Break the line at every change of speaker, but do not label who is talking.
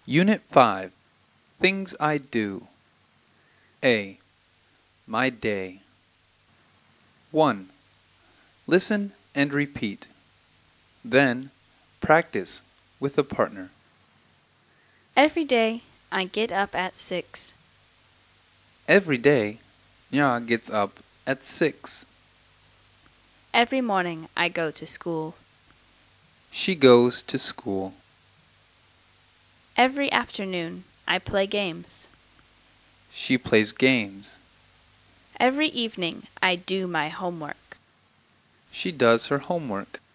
Unit 5. Things I do. A. My day. 1. Listen and repeat. Then, practice with a partner.
Every day, I get up at 6.
Every day, Nya gets up at 6.
Every morning, I go to school.
She goes to school.
Every afternoon, I play games.
She plays games.
Every evening, I do my homework.
She does her homework.